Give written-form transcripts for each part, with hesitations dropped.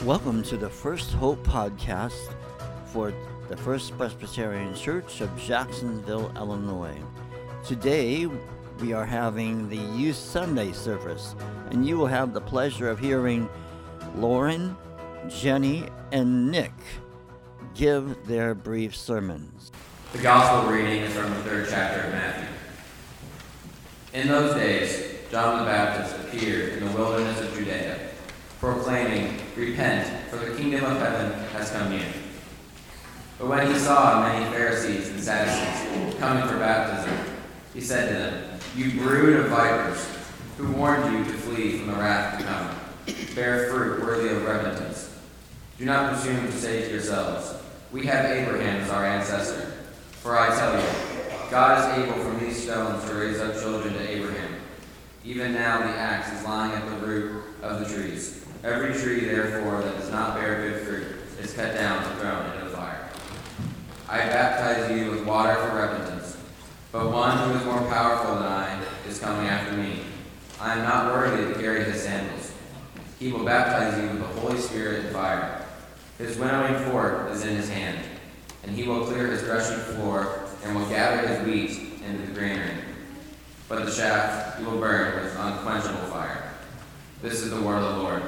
Welcome to the First Hope podcast for the First Presbyterian Church of Jacksonville, Illinois. Today, we are having the Youth Sunday service, and you will have the pleasure of hearing Lauren, Jenny, and Nick give their brief sermons. The Gospel reading is from the 3rd chapter of Matthew. In those days, John the Baptist appeared in the wilderness of Judea, proclaiming, "Repent, for the kingdom of heaven has come near." But when he saw many Pharisees and Sadducees coming for baptism, he said to them, "You brood of vipers, who warned you to flee from the wrath to come? Bear fruit worthy of repentance. Do not presume to say to yourselves, 'We have Abraham as our ancestor.' For I tell you, God is able from these stones to raise up children to Abraham. Even now the axe is lying at the root of the trees. Every tree, therefore, that does not bear good fruit is cut down and thrown into the fire. I baptize you with water for repentance, but one who is more powerful than I is coming after me. I am not worthy to carry his sandals. He will baptize you with the Holy Spirit and fire. His winnowing fork is in his hand, and he will clear his threshing floor and will gather his wheat into the granary. But the chaff he will burn with unquenchable fire." This is the word of the Lord.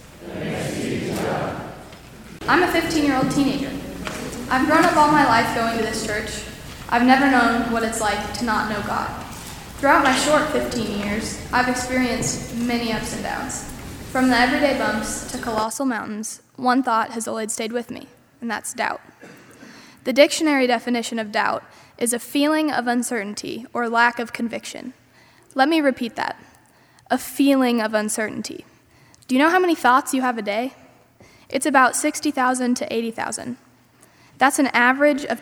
I'm a 15-year-old teenager. I've grown up all my life going to this church. I've never known what it's like to not know God. Throughout my short 15 years, I've experienced many ups and downs. From the everyday bumps to colossal mountains, one thought has always stayed with me, and that's doubt. The dictionary definition of doubt is a feeling of uncertainty or lack of conviction. Let me repeat that. A feeling of uncertainty. Do you know how many thoughts you have a day? It's about 60,000 to 80,000. That's an average of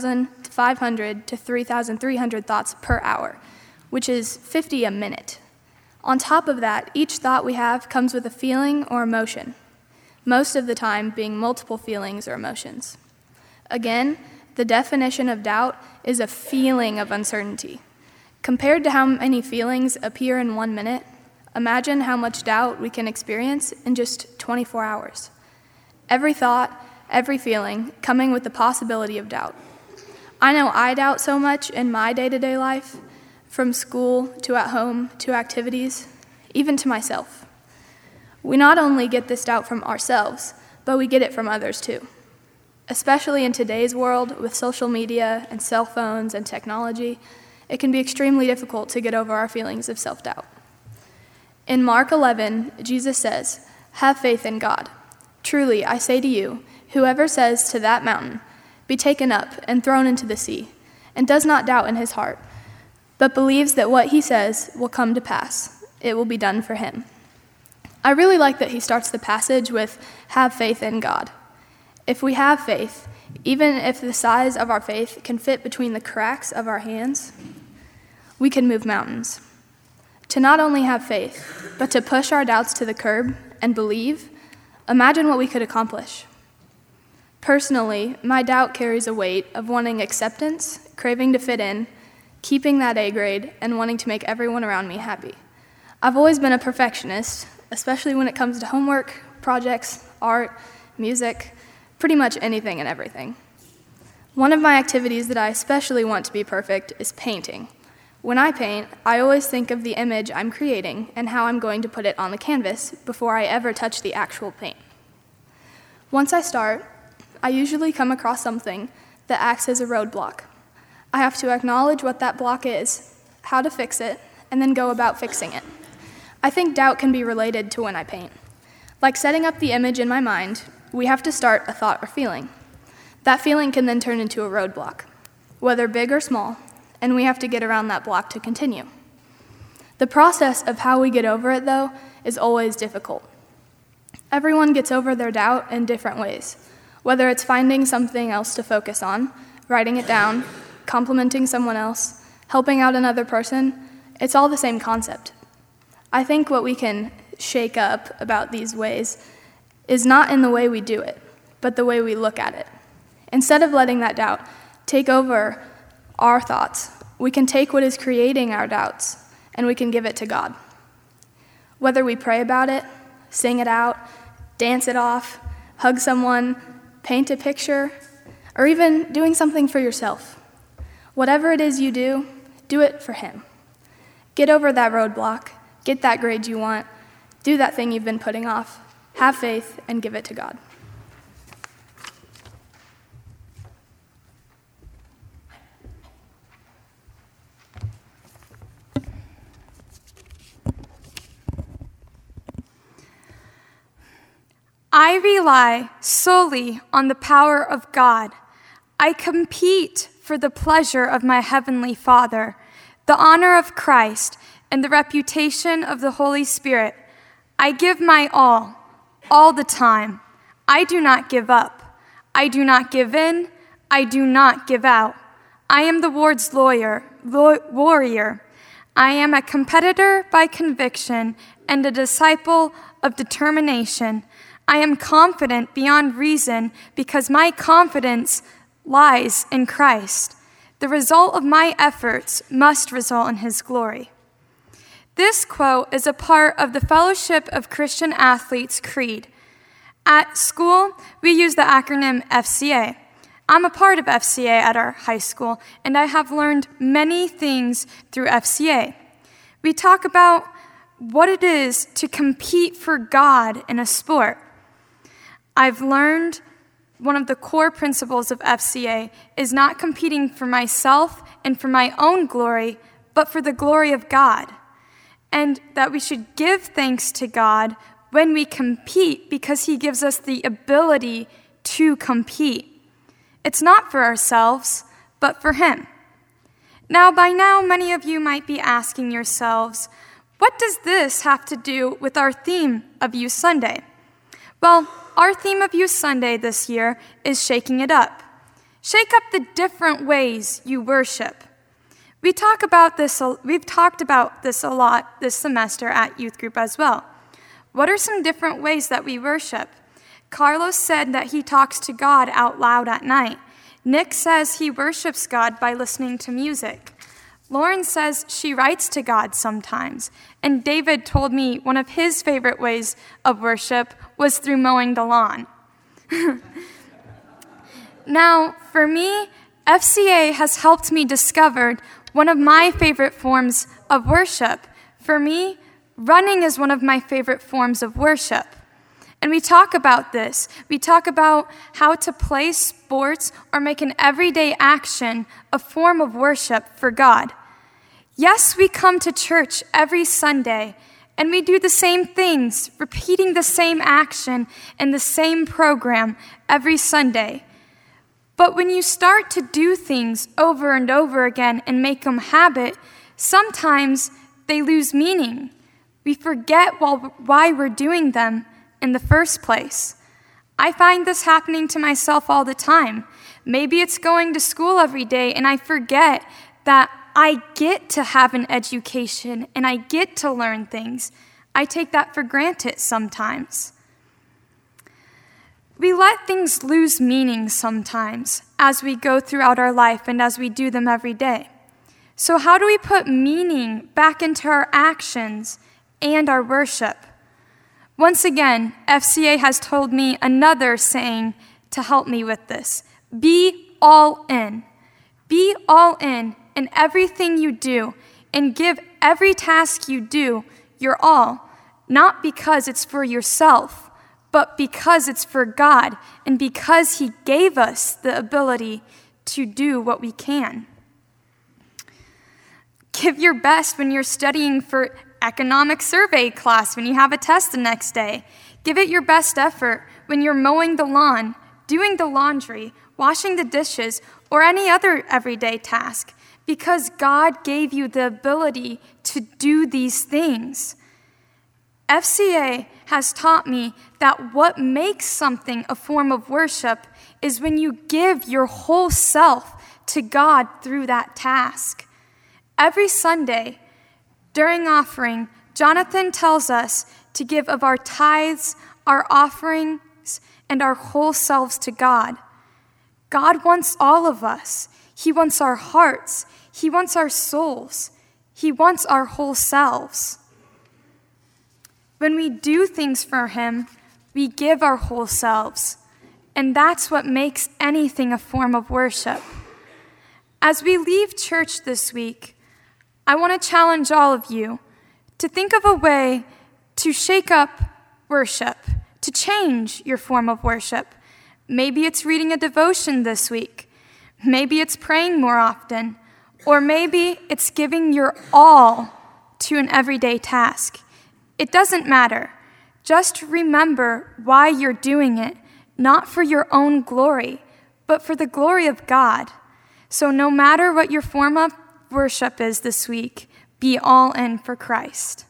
2,500 to 3,300 thoughts per hour, which is 50 a minute. On top of that, each thought we have comes with a feeling or emotion, most of the time being multiple feelings or emotions. Again, the definition of doubt is a feeling of uncertainty. Compared to how many feelings appear in 1 minute, imagine how much doubt we can experience in just 24 hours. Every thought, every feeling, coming with the possibility of doubt. I know I doubt so much in my day-to-day life, from school to at home to activities, even to myself. We not only get this doubt from ourselves, but we get it from others too. Especially in today's world with social media and cell phones and technology, it can be extremely difficult to get over our feelings of self-doubt. In Mark 11, Jesus says, "Have faith in God. Truly, I say to you, whoever says to that mountain, 'Be taken up and thrown into the sea,' and does not doubt in his heart, but believes that what he says will come to pass, it will be done for him." I really like that he starts the passage with, "Have faith in God." If we have faith, even if the size of our faith can fit between the cracks of our hands, we can move mountains. To not only have faith, but to push our doubts to the curb and believe, imagine what we could accomplish. Personally, my doubt carries a weight of wanting acceptance, craving to fit in, keeping that A grade, and wanting to make everyone around me happy. I've always been a perfectionist, especially when it comes to homework, projects, art, music, pretty much anything and everything. One of my activities that I especially want to be perfect is painting. When I paint, I always think of the image I'm creating and how I'm going to put it on the canvas before I ever touch the actual paint. Once I start, I usually come across something that acts as a roadblock. I have to acknowledge what that block is, how to fix it, and then go about fixing it. I think doubt can be related to when I paint. Like setting up the image in my mind, we have to start a thought or feeling. That feeling can then turn into a roadblock, whether big or small, and we have to get around that block to continue. The process of how we get over it, though, is always difficult. Everyone gets over their doubt in different ways, whether it's finding something else to focus on, writing it down, complimenting someone else, helping out another person. It's all the same concept. I think what we can shake up about these ways is not in the way we do it, but the way we look at it. Instead of letting that doubt take over our thoughts, we can take what is creating our doubts and we can give it to God. Whether we pray about it, sing it out, dance it off, hug someone, paint a picture, or even doing something for yourself. Whatever it is you do it for Him. Get over that roadblock, get that grade you want, do that thing you've been putting off, have faith, and give it to God. I rely solely on the power of God. I compete for the pleasure of my Heavenly Father, the honor of Christ, and the reputation of the Holy Spirit. I give my all the time. I do not give up. I do not give in. I do not give out. I am the ward's warrior. I am a competitor by conviction and a disciple of determination. I am confident beyond reason because my confidence lies in Christ. The result of my efforts must result in His glory. This quote is a part of the Fellowship of Christian Athletes Creed. At school, we use the acronym FCA. I'm a part of FCA at our high school, and I have learned many things through FCA. We talk about what it is to compete for God in a sport. I've learned one of the core principles of FCA is not competing for myself and for my own glory, but for the glory of God. And that we should give thanks to God when we compete because He gives us the ability to compete. It's not for ourselves, but for Him. Now, by now, many of you might be asking yourselves, what does this have to do with our theme of Youth Sunday? Well, our theme of Youth Sunday this year is shaking it up. Shake up the different ways you worship. We've talked about this a lot this semester at youth group as well. What are some different ways that we worship? Carlos said that he talks to God out loud at night. Nick says he worships God by listening to music. Lauren says she writes to God sometimes. And David told me one of his favorite ways of worship was through mowing the lawn. Now, for me, FCA has helped me discover one of my favorite forms of worship. For me, running is one of my favorite forms of worship. And we talk about this. We talk about how to play sports or make an everyday action a form of worship for God. Yes, we come to church every Sunday, and we do the same things, repeating the same action and the same program every Sunday. But when you start to do things over and over again and make them habit, sometimes they lose meaning. We forget why we're doing them in the first place. I find this happening to myself all the time. Maybe it's going to school every day, and I forget that I get to have an education and I get to learn things. I take that for granted sometimes. We let things lose meaning sometimes as we go throughout our life and as we do them every day. So how do we put meaning back into our actions and our worship? Once again, FCA has told me another saying to help me with this. Be all in. Be all in everything you do, and give every task you do your all, not because it's for yourself, but because it's for God, and because He gave us the ability to do what we can. Give your best when you're studying for economic survey class, when you have a test the next day. Give it your best effort when you're mowing the lawn, doing the laundry, washing the dishes, or any other everyday task, because God gave you the ability to do these things. FCA has taught me that what makes something a form of worship is when you give your whole self to God through that task. Every Sunday, during offering, Jonathan tells us to give of our tithes, our offerings, and our whole selves to God. God wants all of us. He wants our hearts. He wants our souls. He wants our whole selves. When we do things for Him, We give our whole selves, and that's what makes anything a form of worship. As we leave church this week, I want to challenge all of you to think of a way to shake up worship, to change your form of worship. Maybe it's reading a devotion this week. Maybe it's praying more often. Or maybe it's giving your all to an everyday task. It doesn't matter. Just remember why you're doing it, not for your own glory, but for the glory of God. So no matter what your form of worship is this week, be all in for Christ.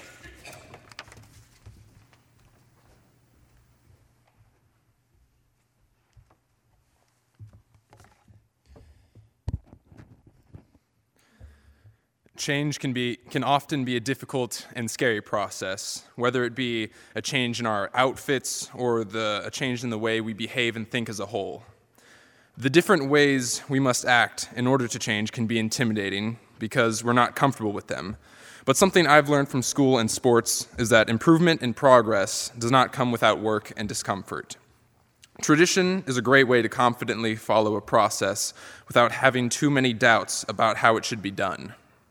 Change can often be a difficult and scary process, whether it be a change in our outfits or a change in the way we behave and think as a whole. The different ways we must act in order to change can be intimidating because we're not comfortable with them. But something I've learned from school and sports is that improvement and progress does not come without work and discomfort. Tradition is a great way to confidently follow a process without having too many doubts about how it should be done.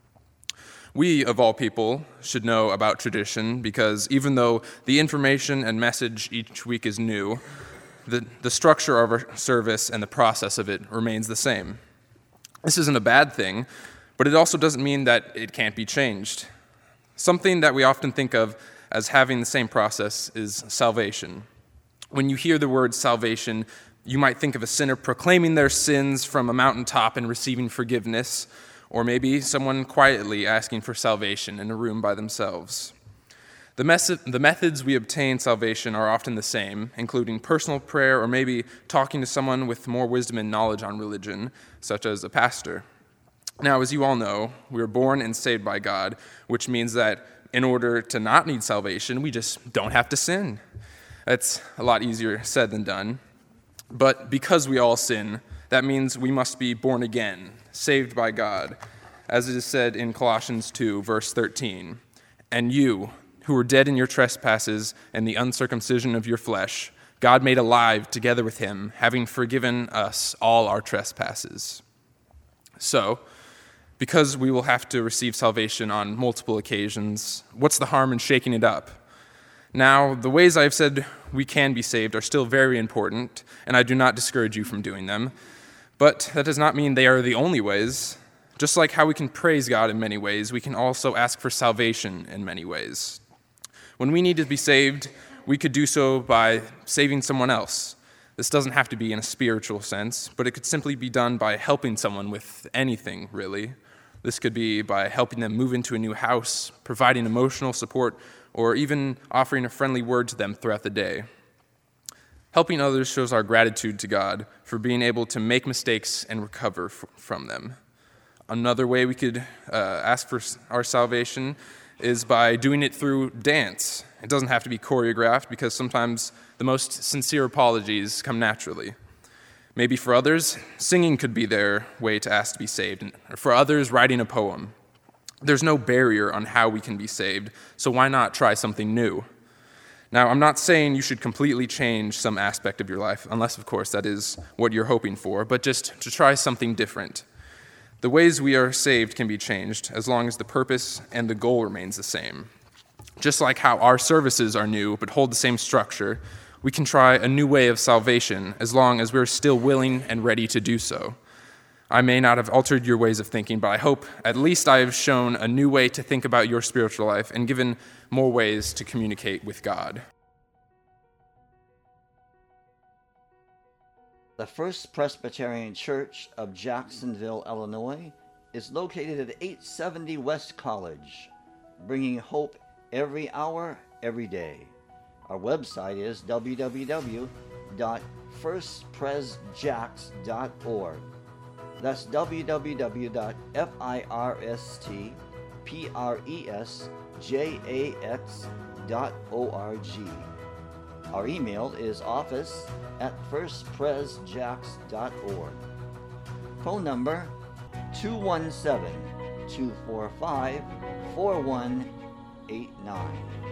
We, of all people, should know about tradition because even though the information and message each week is new, the structure of our service and the process of it remains the same. This isn't a bad thing, but it also doesn't mean that it can't be changed. Something that we often think of as having the same process is salvation. When you hear the word salvation, you might think of a sinner proclaiming their sins from a mountaintop and receiving forgiveness, or maybe someone quietly asking for salvation in a room by themselves. The methods we obtain salvation are often the same, including personal prayer or maybe talking to someone with more wisdom and knowledge on religion, such as a pastor. Now, as you all know, we were born and saved by God, which means that in order to not need salvation, we just don't have to sin. That's a lot easier said than done. But because we all sin, that means we must be born again, saved by God, as it is said in Colossians 2, verse 13. And you, who were dead in your trespasses and the uncircumcision of your flesh, God made alive together with him, having forgiven us all our trespasses. So, because we will have to receive salvation on multiple occasions, what's the harm in shaking it up? Now, the ways I've said we can be saved are still very important, and I do not discourage you from doing them. But that does not mean they are the only ways. Just like how we can praise God in many ways, we can also ask for salvation in many ways. When we need to be saved, we could do so by saving someone else. This doesn't have to be in a spiritual sense, but it could simply be done by helping someone with anything, really. This could be by helping them move into a new house, providing emotional support, or even offering a friendly word to them throughout the day. Helping others shows our gratitude to God for being able to make mistakes and recover from them. Another way we could ask for our salvation is by doing it through dance. It doesn't have to be choreographed because sometimes the most sincere apologies come naturally. Maybe for others, singing could be their way to ask to be saved, and for others, writing a poem. There's no barrier on how we can be saved, so why not try something new? Now, I'm not saying you should completely change some aspect of your life, unless, of course, that is what you're hoping for, but just to try something different. The ways we are saved can be changed as long as the purpose and the goal remains the same. Just like how our services are new but hold the same structure, we can try a new way of salvation as long as we're still willing and ready to do so. I may not have altered your ways of thinking, but I hope at least I have shown a new way to think about your spiritual life and given more ways to communicate with God. The First Presbyterian Church of Jacksonville, Illinois, is located at 870 West College, bringing hope every hour, every day. Our website is www.firstpresjax.org. That's www.firstpresjax.org. Our email is office@firstpresjax.org. Phone number 217-245-4189.